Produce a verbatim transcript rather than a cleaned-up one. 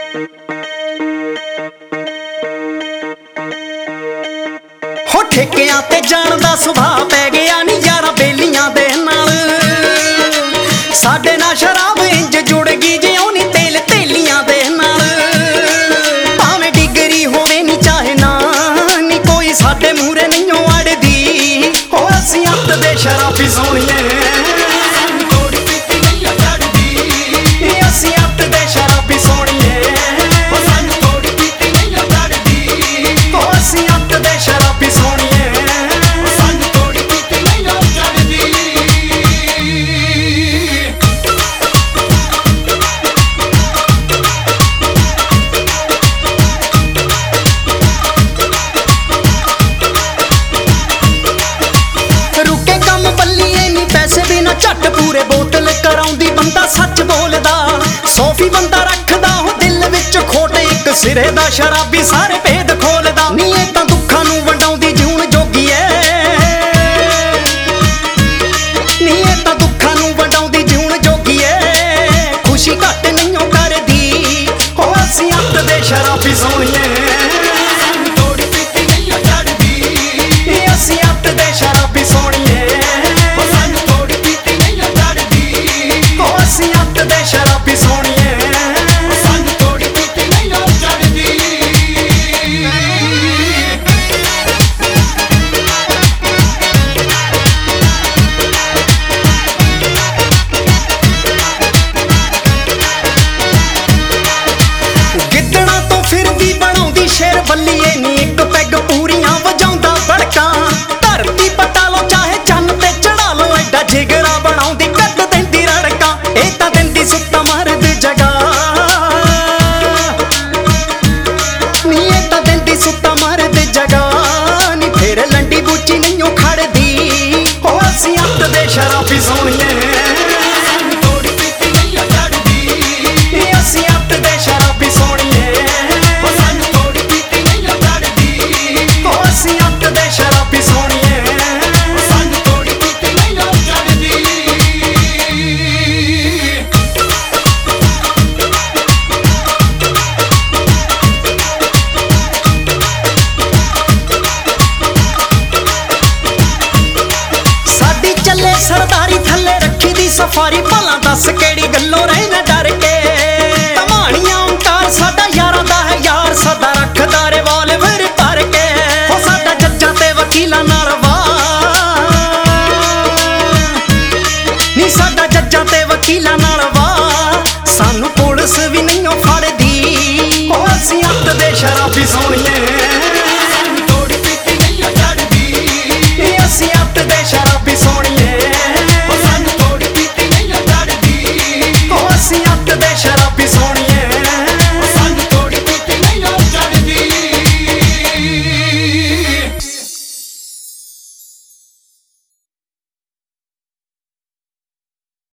हो ठेकियां ते जाण दा सुभाव पै गया नी यारां बेलियां दे नाल। साडे नाल शराब इंज जुड़ गई जिउं नी तेल तेलियां दे नाल। भावें डिगरी होवे नी चाहे ना नी कोई साडे मूहरे नहीं अड़दी। हो असीं अत दे शराबी सोहणीए झट पूरे बोतल कराउंदी बंदा सच बोलदा। सोफी बंदा रखदा हो दिल विच खोट एक सिरे दा शराबी सारे भेद खोलदा। नी ए तां दुखां नूं वंडाउंदी जून जोगी ऐ। नी ए तां दुखां नूं वंडाउंदी जून जोगी ऐ। खुशी घट नहीं करदी हो असीं अत दे शराबी सोहणीए। असीं अत दे शराबी सोहणीए। बल्लीए नी एक